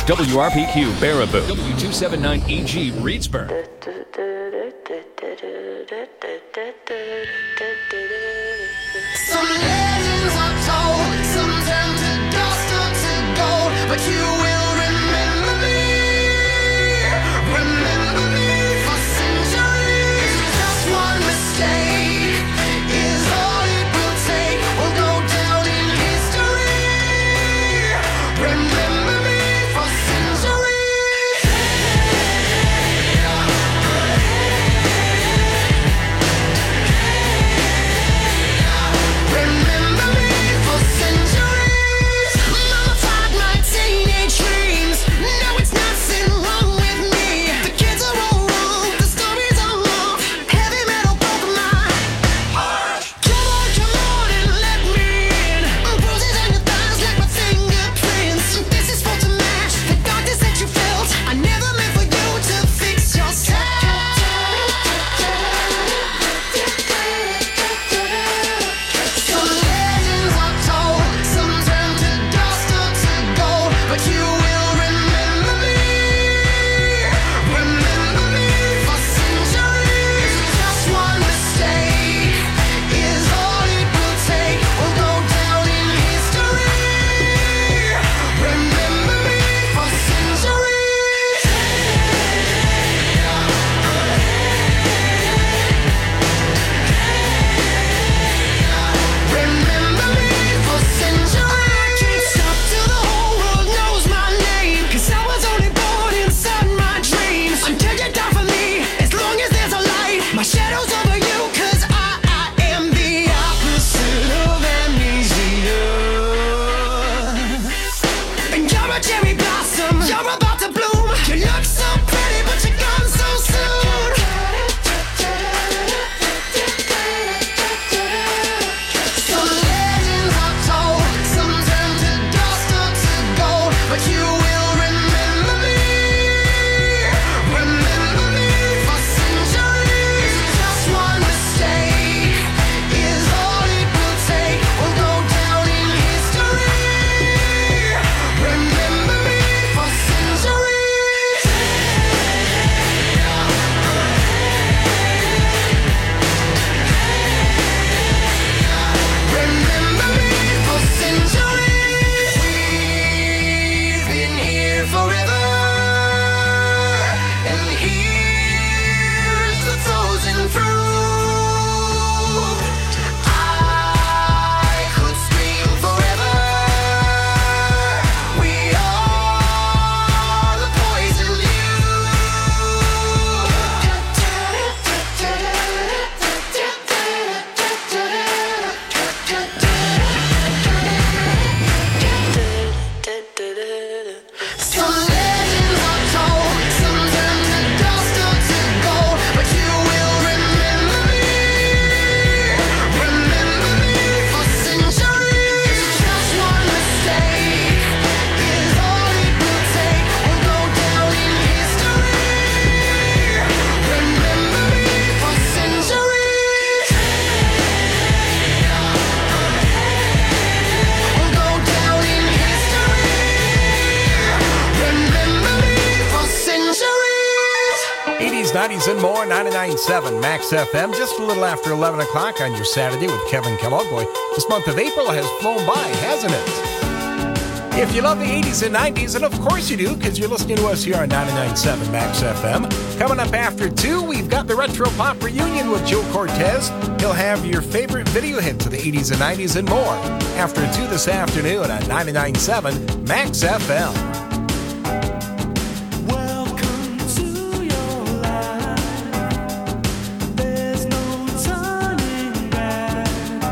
WRPQ Baraboo, W279EG Reedsburg. Some legends are told, some turn to dust or to gold, but you will remember me for centuries. Just one mistake is all it will take. We'll go down in history. Remember me for centuries. Remember me for centuries. Mama tied my teenage dreams. Now it's nothing wrong with me. The kids are all wrong, the stories are wrong. Heavy metal broke my heart. Come on and let me in. Bruises on your thighs like my fingerprints. This is for to match the darkness that you felt. I never meant for you to fix yourself. Some legends are told, some turn to dust or to gold, but you will remember me for centuries. Just one mistake is all it will take. We'll go down in history. Remember me for centuries. Remember me for centuries. I can't stop till the whole world knows my name, 'cause I was only born inside my dreams. Until you die for me, as long as there's a light, my shadow's over you, 'cause I am the opposite of amnesia. And you're a cherry blossom, you're about to bloom. You look so pretty, but you're gone so soon. Some legends are told, some turn to dust or to gold, but you will remember me for centuries. Just one mistake is all it will take. We'll go down in history. Remember me for centuries. Remember me for centuries. We've been here forever, and here's the frozen fruit. I could scream forever. We are the poison Some legends are told, some turn to dust or to gold, but you will remember me for centuries. Just one mistake is all it will take. We'll go down in history. Remember me for centuries. We'll go down in history. Remember me for centuries. 80s, 90s, and more, 99.7 Max FM, just a little after 11 o'clock on your Saturday with Kevin Kellogg. Boy, this month of April has flown by, hasn't it? If you love the 80s and 90s, and of course you do, because you're listening to us here on 99.7 Max FM. Coming up after 2, we've got the Retro Pop Reunion with Joe Cortez. He'll have your favorite video hits of the 80s and 90s and more. After 2 this afternoon on 99.7 Max FM. Welcome to your life. There's no turning back.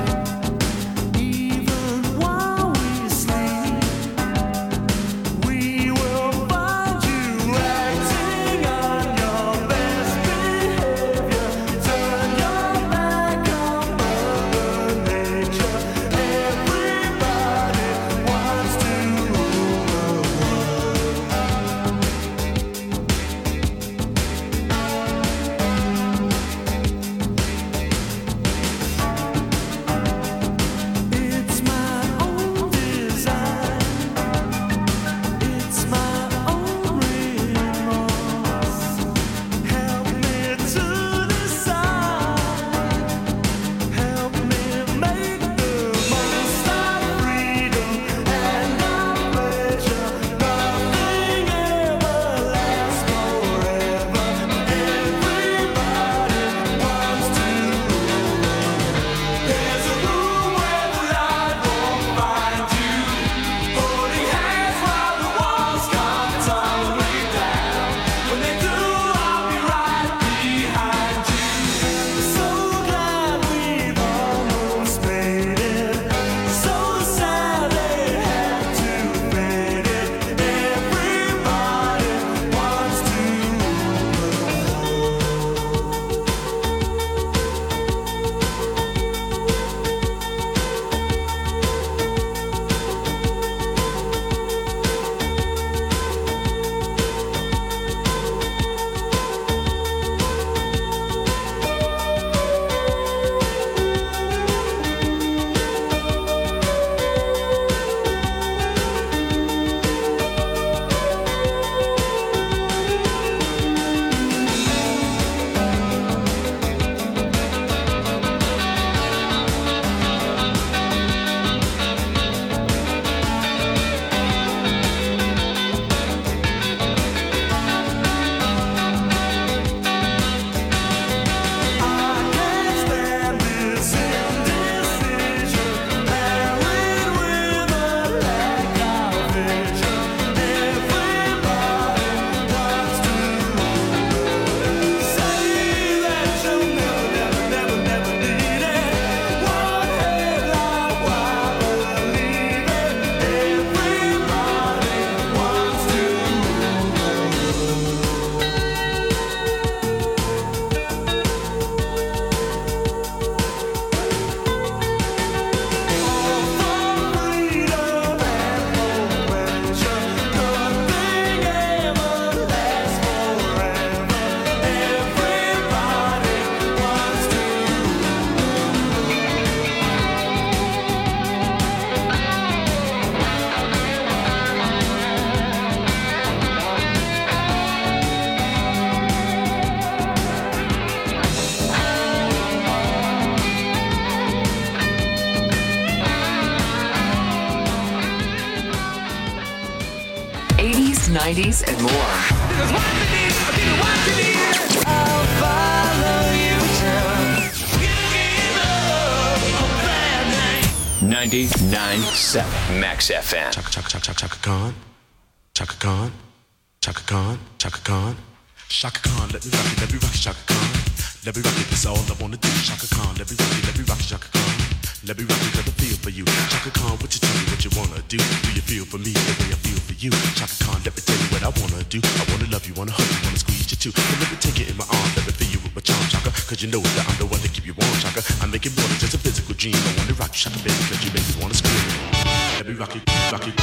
Even while we sleep, we will find you acting on your best behavior. Turn your back on Mother Nature. Everybody wants to rule the world. 80s, 90s, and more. 99.7 Max FM. Chaka Khan, Chaka Khan, Chaka Khan, Chaka Khan, Chaka Khan, let me rock it, Chaka Khan, let me rock it, that's all I wanna do, Chaka Khan, let me rock it, Chaka Khan, let me rock it, cause I feel for you, Chaka Khan, what you tell me what you wanna do you feel for me the way I feel for you, Chaka Khan, let me tell you what I wanna do, I wanna love you, wanna hug you, wanna squeeze you too, and let me take it in my arms, let me feel you with my charm, Chaka, cause you know that I'm the one to keep you warm, Chaka, I make it more than just a physical dream, I wanna rock you, Chaka, baby, cause you make me wanna scream, let me rock it, rock it.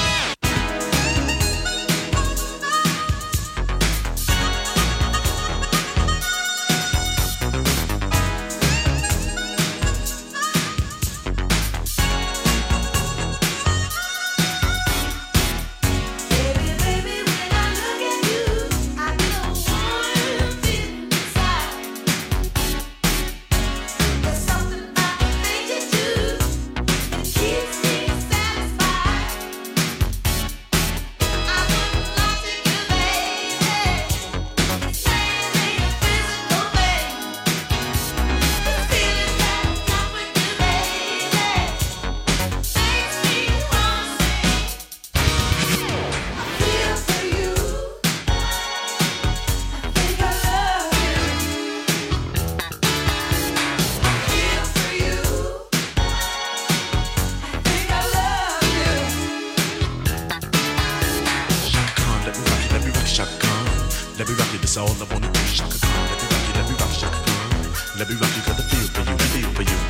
Keeps me satisfied. That's all I wanna do. Shaka Khan, let me rock you, Shaka Khan. Let me rock you, got the feel for you, feel for you.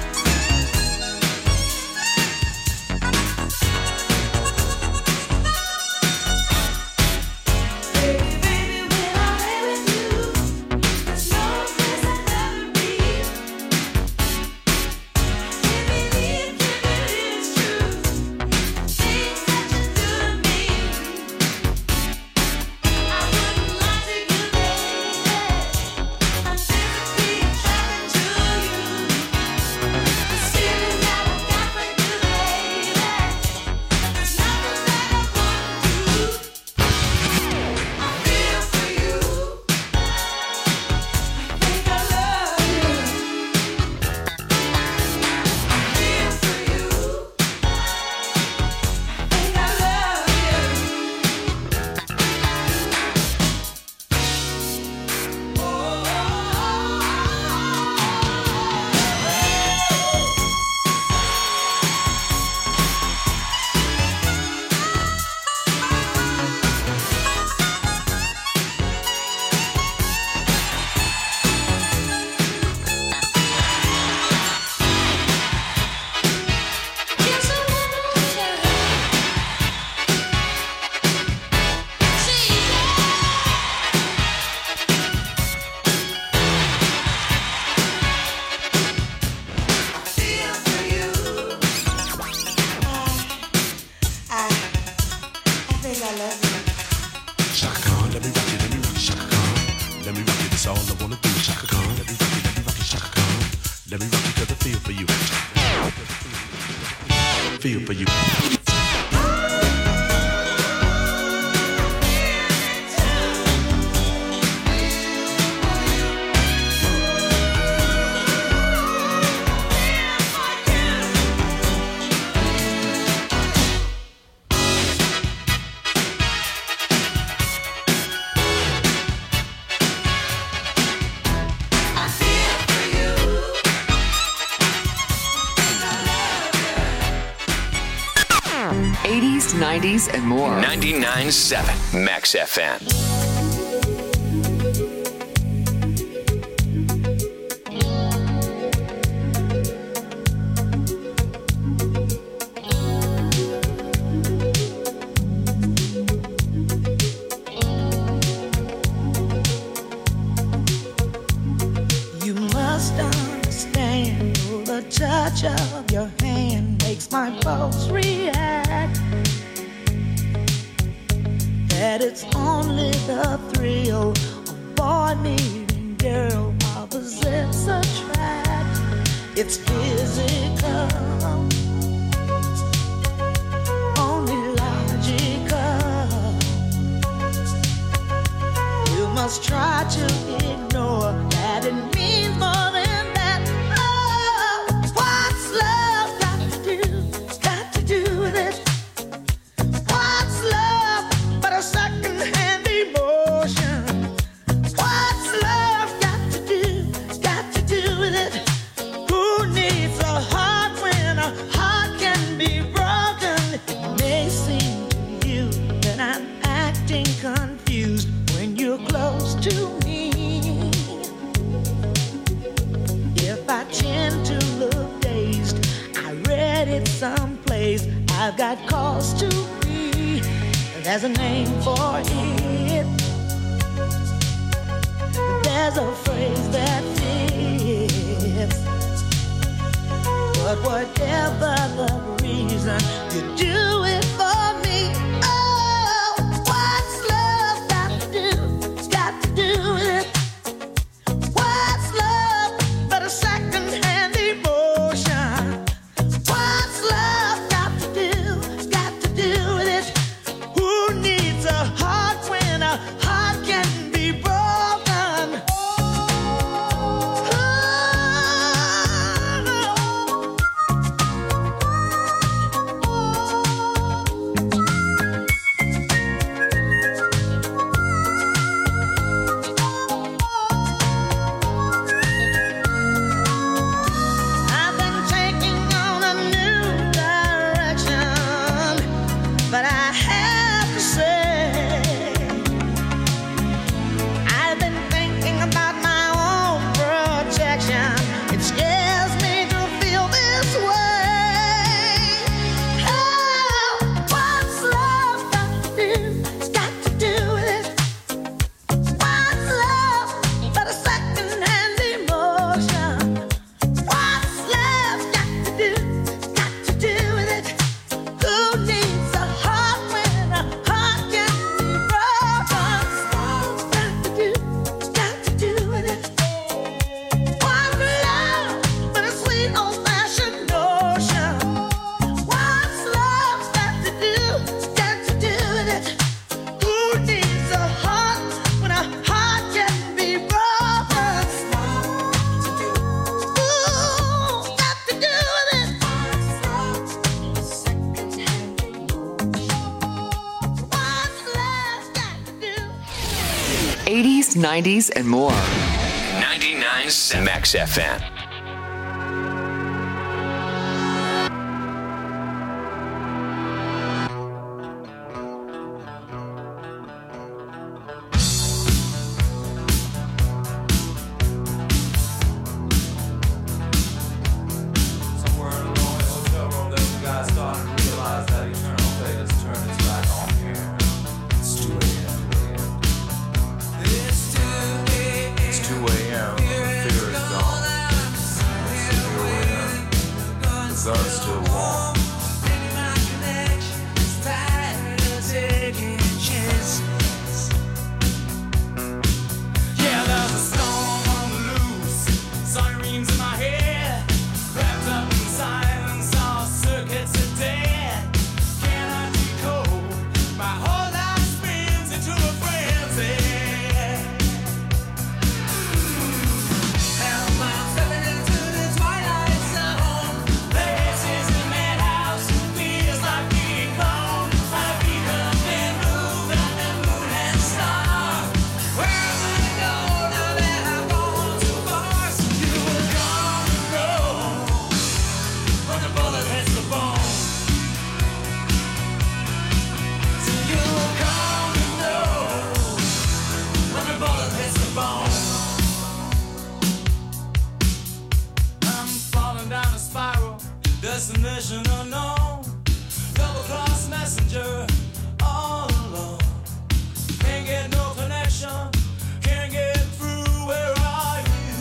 '80s, '90s, and more. 99.7 Max FM. You must understand, the touch of your hand makes my pulse react. That it's only the thrill of boy meeting girl opposites attract. It's physical, only logical. headed someplace. I've got cause to be. There's a name for it. There's a phrase that fits. But whatever the reason, you do it for me. Oh, what's love got to do? Got to do with it. What's love but a second-hand emotion? What's love got to do? Got to do with it. Who needs a heart when a heart can be broken? I've been taking on a new direction, but I have to say, I've been thinking about my own protection. It scares me to feel this way. Oh, what's love got to do? It's got to do with it. What's love but a second-hand emotion? What's love got to do? Got to do with it. Who needs a heart when a heart can be broken? Got to do, got to do with it. What's love but a sweet old-fashioned notion? What's love got to do? Got to do with it. Who needs a heart when a heart can be broken? Ooh, got to do with it. What's love got to do? 80s, 90s, and more. 99.7 Max FM. Somewhere in a lonely hotel room, this guy started to realize that eternal fate has turned its back on him. It's 2 a.m. It's 2 a.m. The fear is gone. So here we are. The sun's still warm. Yeah, there's a storm on the loose. Sirens in my head. Wrapped up in silence, all circuits are dead. Cannot decode. My whole life spins into a frenzy. And I'm stepping into the twilight zone. This is the madhouse. Feels like being gone. I've become been moved on the moon and star. Where am I to go now that I've gone too far? So you will come and go when the bullet hits the bone. So you will come and go when the bullet hits the bone. I'm falling down a spiral, destination unknown. Double-cross messenger, all alone. Can't get no connection, can't get through. Where are you?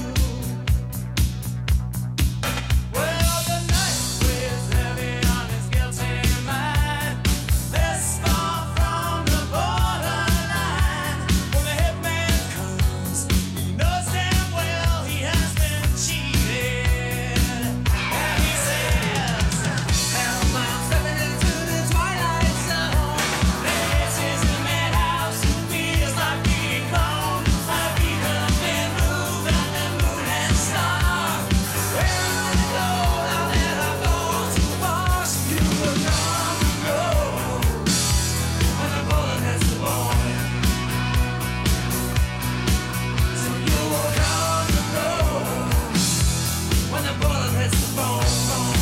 Well, the night weighs heavy on his guilty mind. This far from the borderline. When the hitman comes, he knows damn well he has been cheated. And he says, "Am I stepping into the twilight zone? This is the madhouse. Feels like being gone. I've become been moved on the moon and star. Where am I to go now that I've gone too far? So you will come and go when the bullet hits the bone. So you will come and go when the bullet hits the bone.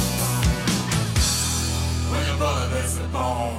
When the bullet hits the bone."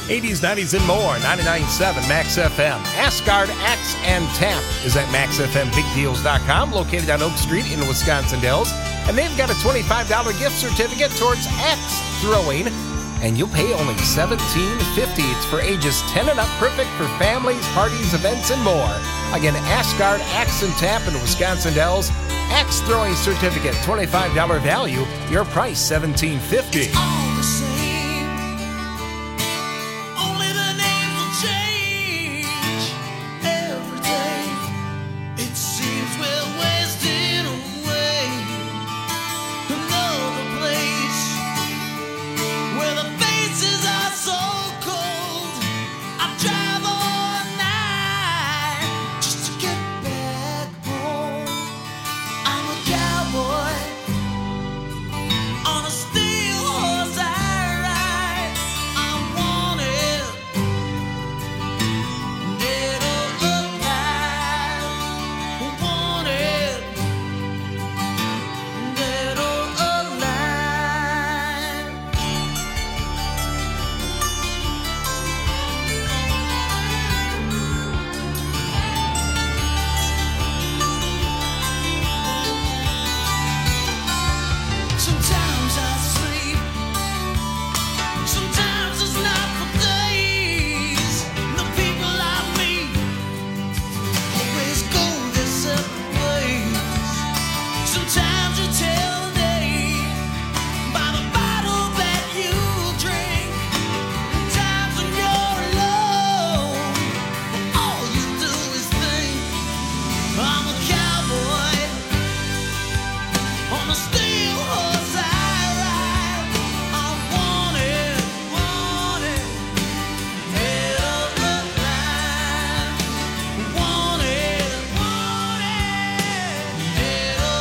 80s, 90s, and more. 99.7 Max FM. Asgard Axe and Tap is at MaxFMBigDeals.com, located on Oak Street in Wisconsin Dells. And they've got a $25 gift certificate towards axe throwing. And you'll pay only $17.50. It's for ages 10 and up, perfect for families, parties, events, and more. Again, Asgard Axe and Tap in Wisconsin Dells. Axe throwing certificate, $25 value. Your price, $17.50. All the same, only the names will change every day. It seems we're wasting away. Another place where the faces are so cold. I drive all night just to get back home. I'm a cowboy on a steel horse I ride. I'm wanted, dead or alive. Wanted, dead or alive. Sometimes I sleep, sometimes it's not for days. The people I meet always go their separate ways. Sometimes you tell a day by the bottle that you drink. Times when you're alone, all you do is think. I'm a cowboy on a steel horse I ride. I'm wanted, wanted, dead or alive. Wanted, wanted, dead or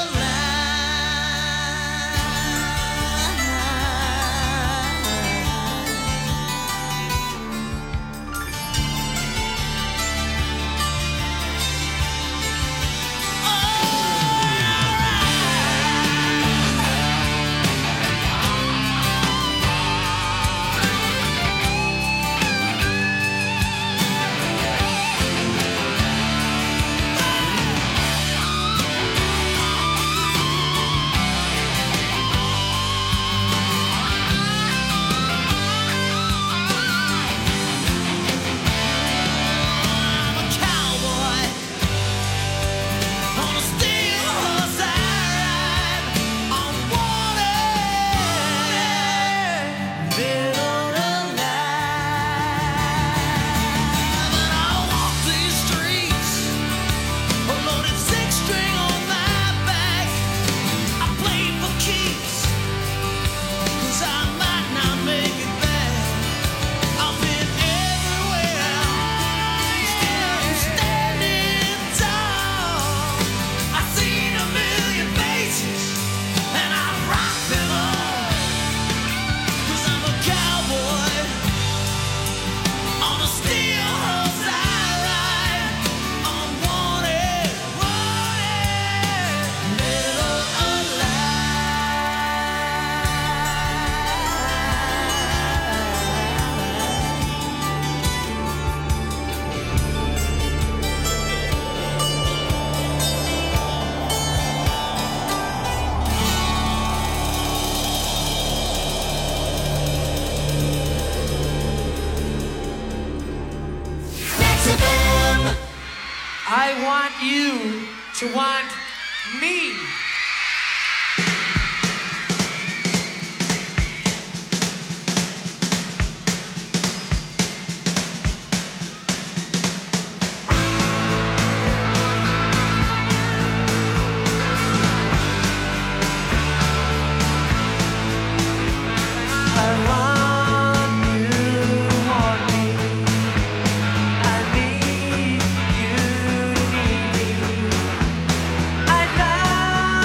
I'm a cowboy on a steel horse I ride. I'm wanted, dead or alive. And I walk these streets, a loaded six-string on my back. I play for keeps, 'cause I might not make it back. I've been everywhere, still I'm standing tall. I've seen a million faces, and I rock them all. 'Cause I'm a cowboy on a steel horse I ride. I'm wanted, wanted, dead or I want you to want me. I want you to want me. I need you to need me. I love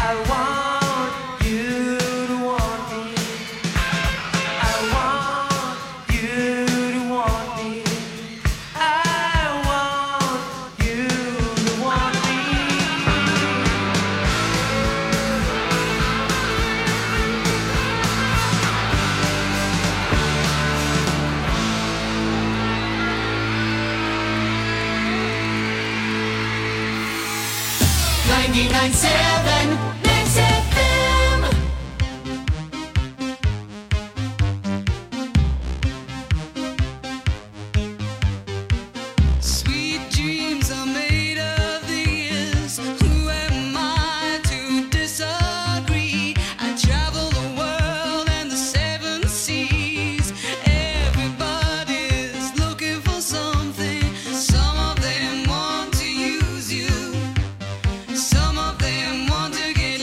I want you to want me. I want you to want me. I want you to want me. Next FM. Sweet dreams are made of these. Who am I to disagree? I travel the world and the seven seas. Everybody's looking for something. Some of them want to use you. Some of them want to get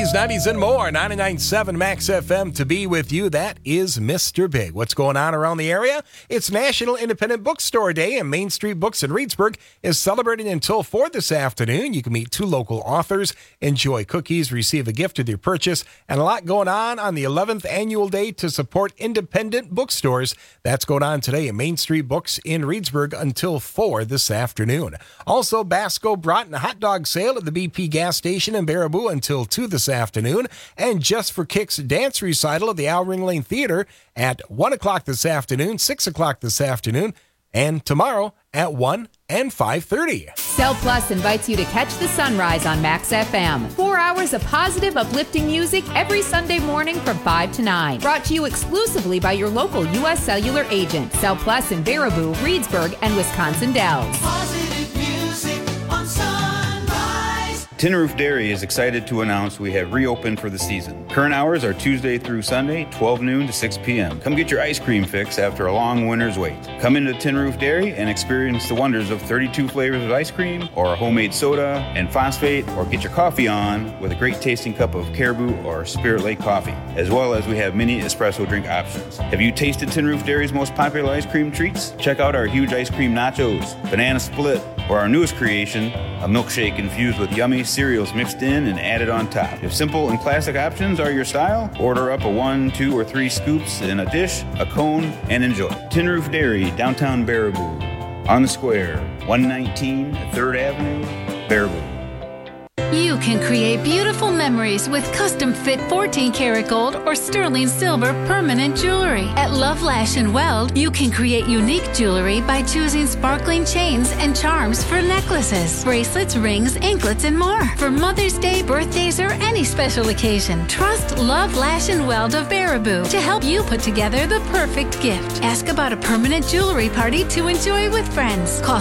80s, 90s, and more. 99.7 Max FM to be with you. That is Mr. Big. What's going on around the area? It's National Independent Bookstore Day, and Main Street Books in Reedsburg is celebrating until 4 this afternoon. You can meet 2 local authors, enjoy cookies, receive a gift with your purchase, and a lot going on the 11th annual day to support independent bookstores. That's going on today at Main Street Books in Reedsburg until 4 this afternoon. Also, Basco Broughton hot dog sale at the BP gas station in Baraboo until 2 this afternoon, and Just for Kicks dance recital at the Al Ringling Theater at 1 o'clock this afternoon, 6 o'clock this afternoon, and tomorrow at 1 and 5:30. Cell Plus invites you to catch the sunrise on Max FM. 4 hours of positive, uplifting music every Sunday morning from 5 to 9. Brought to you exclusively by your local U.S. Cellular agent. Cell Plus in Baraboo, Reedsburg, and Wisconsin Dells. Positive music on Sunrise. Tin Roof Dairy is excited to announce we have reopened for the season. Current hours are Tuesday through Sunday, 12 noon to 6 p.m. Come get your ice cream fix after a long winter's wait. Come into Tin Roof Dairy and experience the wonders of 32 flavors of ice cream, or a homemade soda and phosphate, or get your coffee on with a great tasting cup of Caribou or Spirit Lake coffee, as well as we have many espresso drink options. Have you tasted Tin Roof Dairy's most popular ice cream treats? Check out our huge ice cream nachos, banana split, or our newest creation, a milkshake infused with yummy cereals mixed in and added on top. If simple and classic options are your style, order up a 1, 2, or 3 scoops in a dish, a cone, and enjoy. Tin Roof Dairy, downtown Baraboo, on the square, 119 3rd Avenue, Baraboo. You can create beautiful memories with custom fit 14 karat gold or sterling silver permanent jewelry. At Love Lash and Weld, you can create unique jewelry by choosing sparkling chains and charms for necklaces, bracelets, rings, anklets, and more. For Mother's Day, birthdays, or any special occasion, trust Love Lash and Weld of Baraboo to help you put together the perfect gift. Ask about a permanent jewelry party to enjoy with friends. Call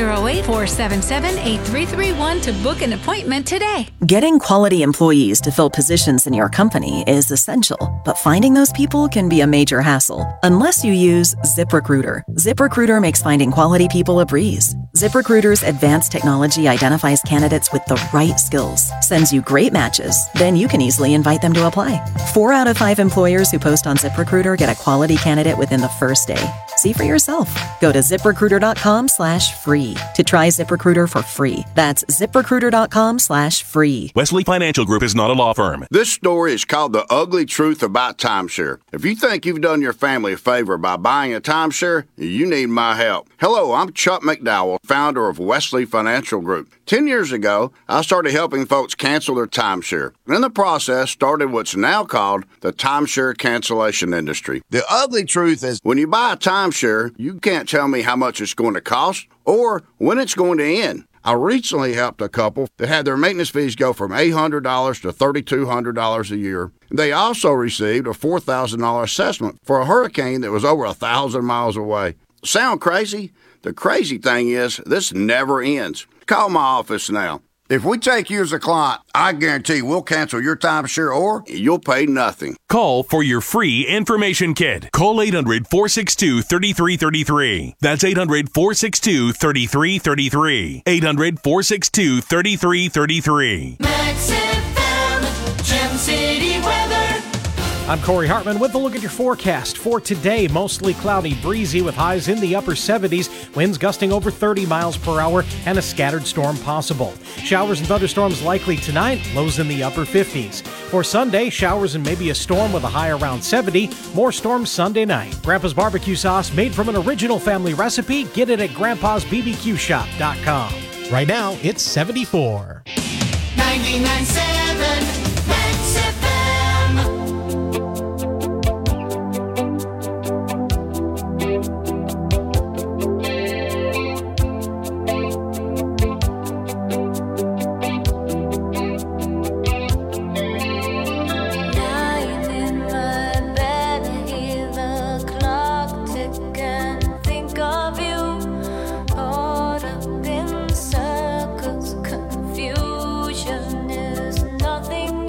608-477-8331 to book an appointment today. Getting quality employees to fill positions in your company is essential, but finding those people can be a major hassle unless you use ZipRecruiter. ZipRecruiter makes finding quality people a breeze. ZipRecruiter's advanced technology identifies candidates with the right skills, sends you great matches, then you can easily invite them to apply. 4 out of 5 employers who post on ZipRecruiter get a quality candidate within the first day. See for yourself. Go to ZipRecruiter.com/free to try ZipRecruiter for free. That's ZipRecruiter.com/free. Wesley Financial Group is not a law firm. This story is called The Ugly Truth About Timeshare. If you think you've done your family a favor by buying a timeshare, you need my help. Hello, I'm Chuck McDowell, founder of Wesley Financial Group. 10 years ago, I started helping folks cancel their timeshare. And in the process, started what's now called the timeshare cancellation industry. The ugly truth is, when you buy a timeshare, you can't tell me how much it's going to cost or when it's going to end. I recently helped a couple that had their maintenance fees go from $800 to $3,200 a year. They also received a $4,000 assessment for a hurricane that was over 1,000 miles away. Sound crazy? The crazy thing is, this never ends. Call my office now. If we take you as a client, I guarantee we'll cancel your timeshare or you'll pay nothing. Call for your free information kit. Call 800-462-3333. That's 800-462-3333. 800-462-3333. Max FM, Gem City weather. I'm Corey Hartman with a look at your forecast for today. Mostly cloudy, breezy with highs in the upper 70s, winds gusting over 30 miles per hour, and a scattered storm possible. Showers and thunderstorms likely tonight, lows in the upper 50s. For Sunday, showers and maybe a storm with a high around 70. More storms Sunday night. Grandpa's barbecue sauce made from an original family recipe. Get it at grandpa'sbbqshop.com. Right now, it's 74. 99.7 Max FM. Nothing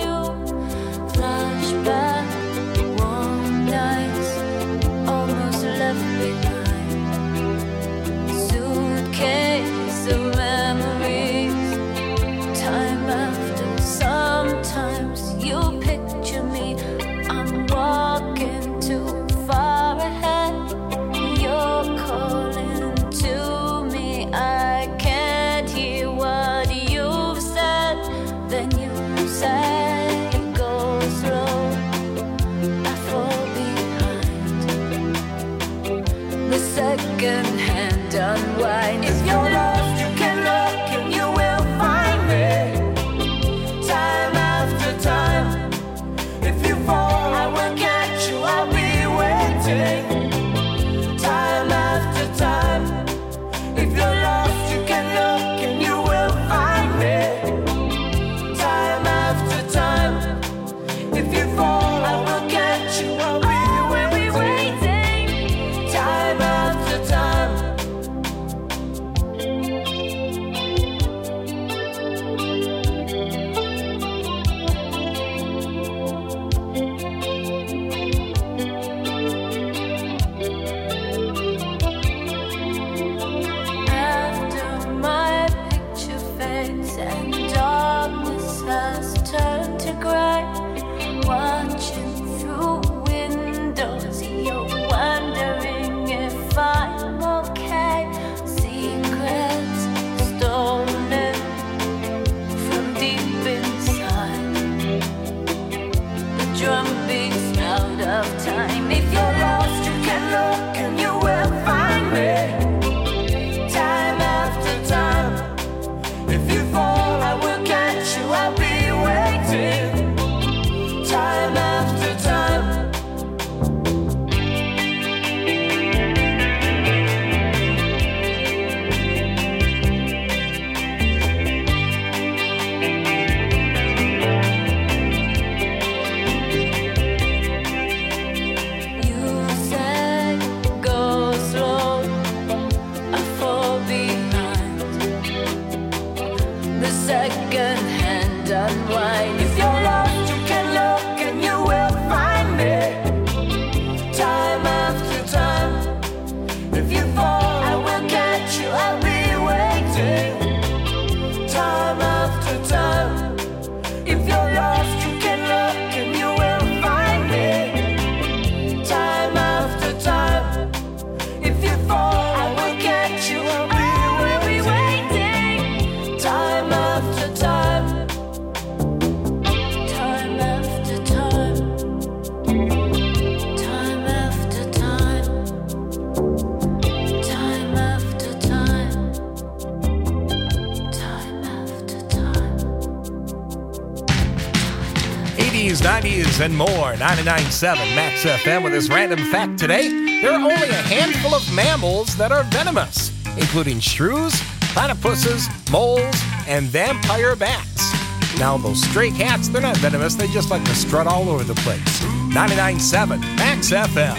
90s, and more. 99.7 Max FM with this random fact today. There are only a handful of mammals that are venomous, including shrews, platypuses, moles, and vampire bats. Now, those stray cats, they're not venomous. They just like to strut all over the place. 99.7 Max FM.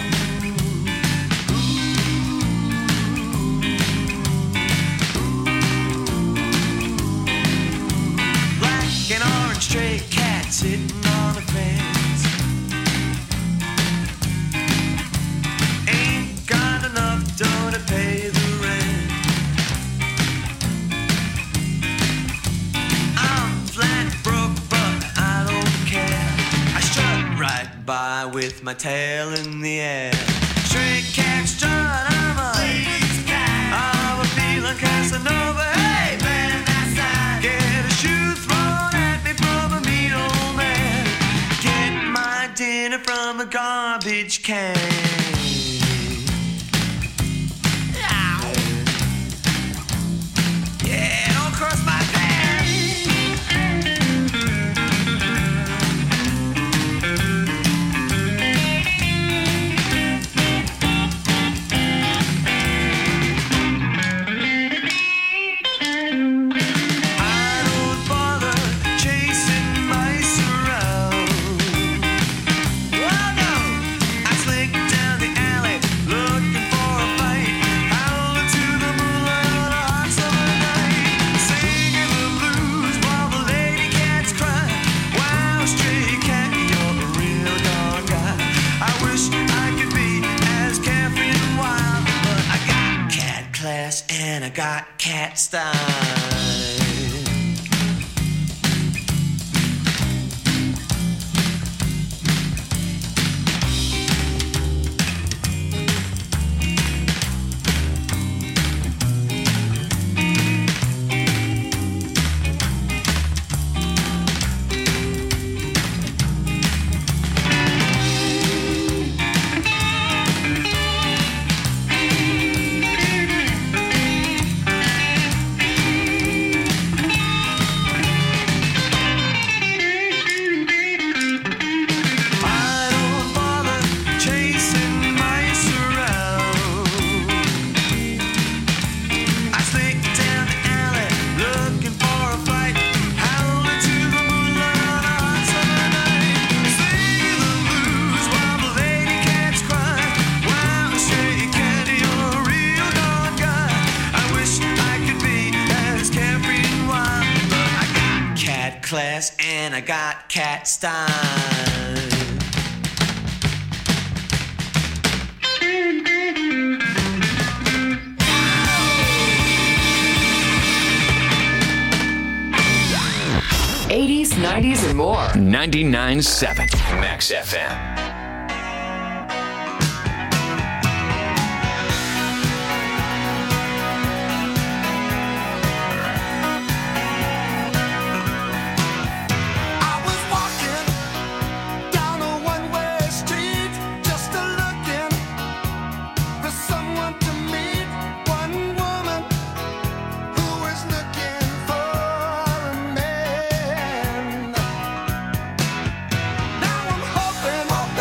Black and orange stray cat sitting on the fence. Ain't got enough dough to pay the rent. I'm flat broke, but I don't care. I strut right by with my tail in the air. Stray cat strut, I'm a feeling Casanova. Hey, man, get a shoe thrown at me from a mean old man. Get my dinner from a garbage can. Yeah, don't cross my path. And I got cat style. Class and I got cat style. 80s, 90s, and more. 99.7 Max FM. Now I'm hoping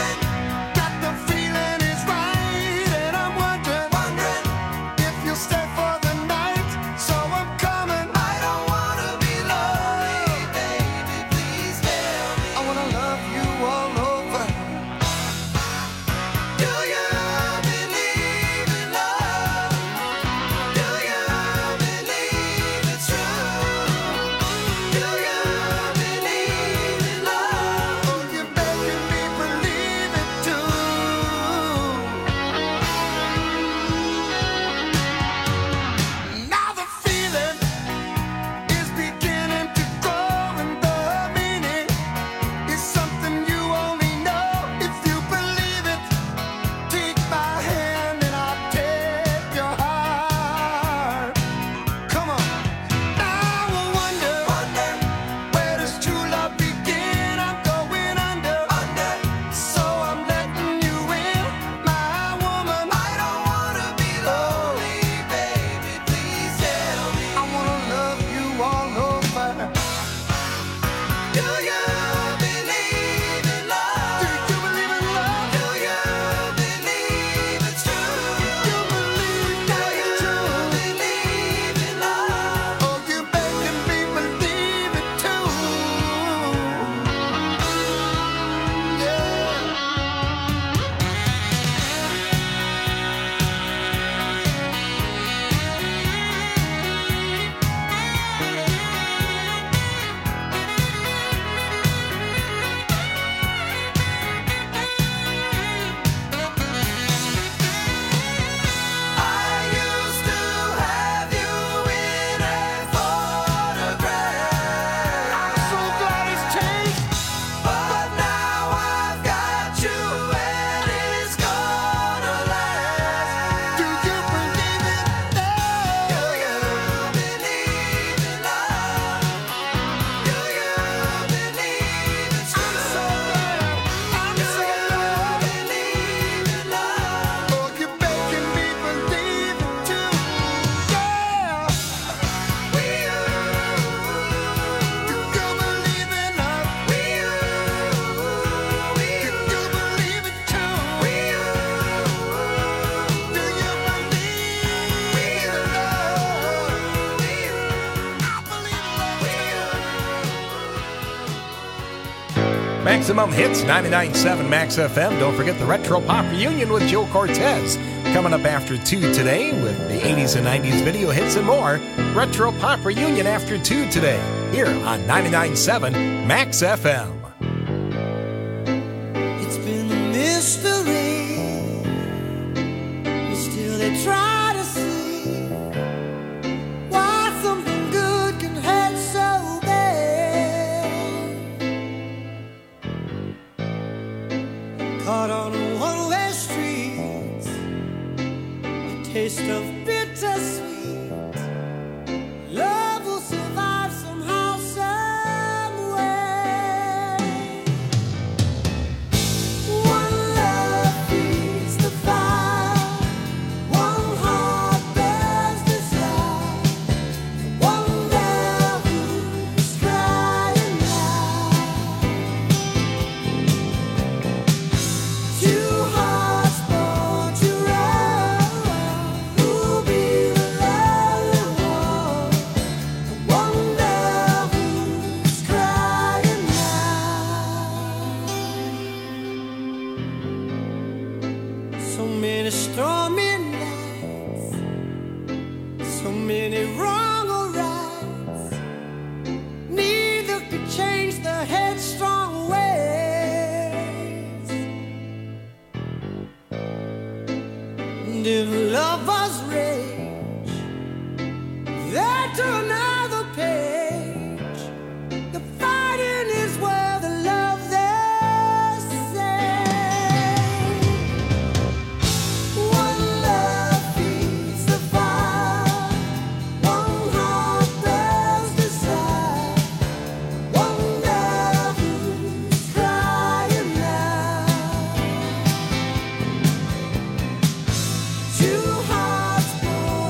Maximum Hits, 99.7 Max FM. Don't forget the Retro Pop Reunion with Joe Cortez. Coming up after 2 today with the 80s and 90s video hits and more. Retro Pop Reunion after 2 today, here on 99.7 Max FM. It's been a mystery. But still they try to see why something good can hurt so bad. Caught on a one-way street, a taste of bittersweet. Love will survive somehow, some way. One love feeds the fire, one heart bears desire, one love who's crying out. Two hearts born to run, who'll be the lonely one? One love who's crying out. So many stormy nights, so many wrong or rights. Neither could change the headstrong ways. And if lovers rage, they're to another page. The fighting is where the love they say. One love feeds the fire, one heart bears desire, one love who's crying out. Two hearts born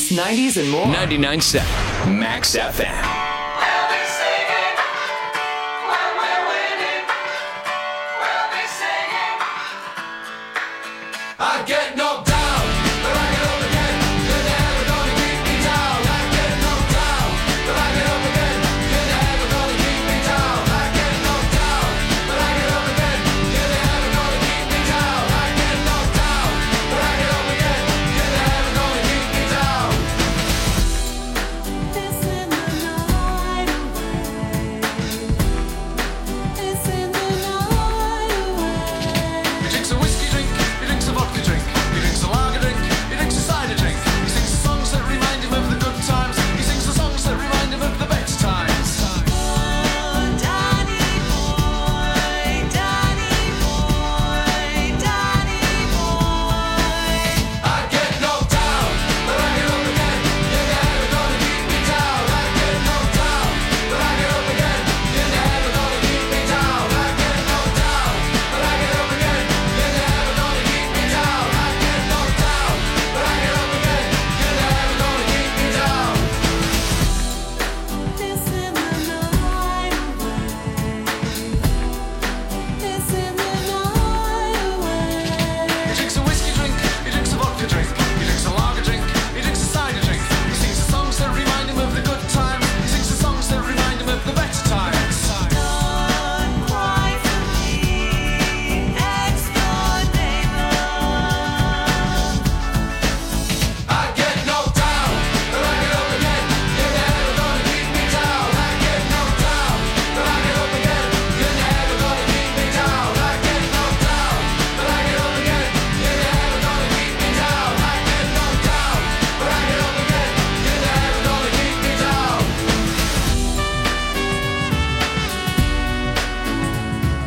80s, 90s, and more. 99.7 Max FM.